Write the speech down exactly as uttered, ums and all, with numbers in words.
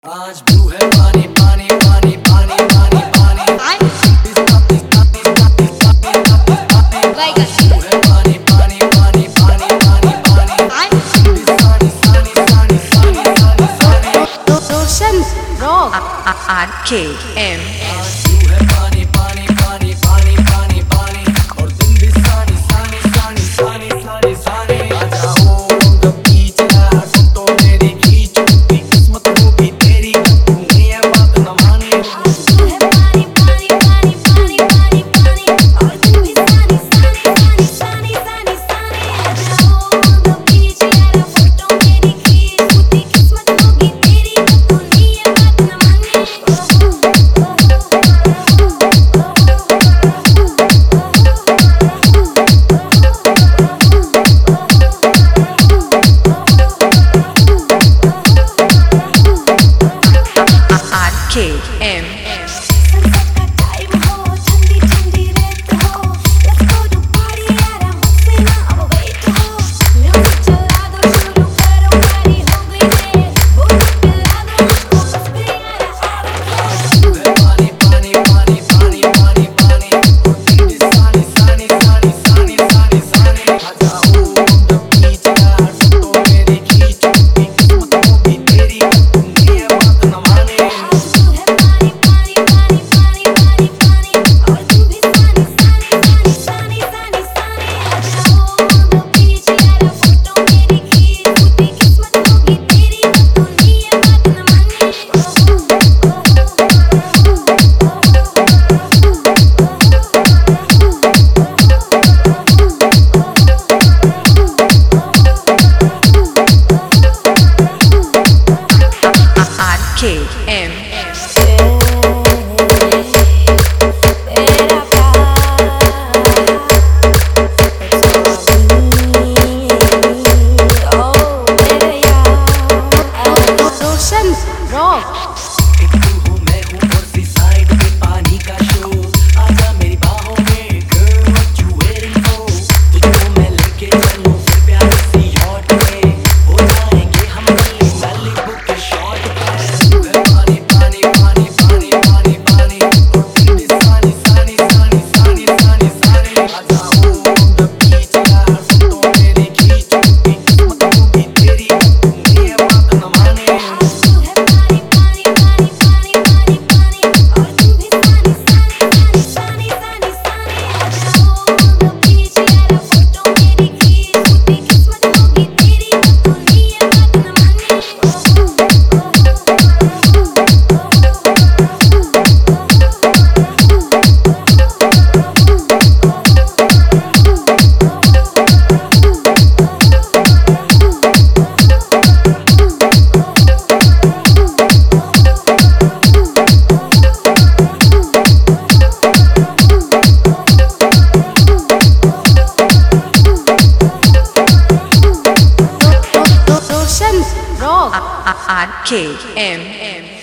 आज ब्लू है पानी पानी पानी पानी पानी पानी ब्लू है पानी पानी पानी पानी पानी पानी सानी सानी सानी सानी सानी सानी Roshan Rock R K M आज ब्लू है पानी पानी पानी पानी पानी पानी और तुम भी सानी सानी सानी सानी सानी सानी आ जाओ द बीच यार तुम तो मेरी खींच की किस्मत होगी तेरी तूने ये बात न मानी तू है पानी पानी पानी पानी पानी पानी और तुम भी सानी सानी सानी सानी सानी आ जाओ द बीच यार फोटो मेरी खींच की किस्मत होगी तेरी तूने ये बात न मानी R K M सनसेट का टाइम हो ठंडी ठंडी रेत हो लेट्स गो टू पार्टी यार मुझसे ना अब वेट हो म्यूजिक चला दो शुरू करो पार्टी हो गई रे बोल पिला दो मुझको बस भी यार और ब्लू है पानी पानी पानी पानी पानी पानी और तुम भी सानी सानी सानी सानी सानी सानी आ जाओ द बीच यार तुम तो मेरी खींच की किस्मत होगी तेरी तूने ये बात न मानी तू है पानी पानी पानी पानी पानी पानी और तुम भी सानी सानी सानी सानी सानी आ जाओ द बीच यार फोटो मेरी खींच की किस्मत होगी तेरी तूने ये बात न R K M तेरा प्यार ओ मेरे यार Roshan Rock एक तू हूँ मैं हूँ और सी साइड पे पानी का शो आजा मेरी बाहों में girl what you waiting for तुझको मैं लेके चलूँ फिर प्यार सी yacht पे हो जाएंगे हम गली Malibu के short पे तू है पानी पानी पानी पानी पानी पानी और तुम भी सानी सानी सानी सानी सानी सानी आ जाओ द बीच यार तुम तो मेरी खींच की किस्मत होगी तेरी तूने ये बात न मानी तू है पानी पानी पानी पानी पानी पानी और तुम भी सानी सानी सानी सानी सानी आ जाओ द बीच यार फोटो मेरी खींच की किस्मत होगी तेरी तूने ये बात न Roshan Rock R K M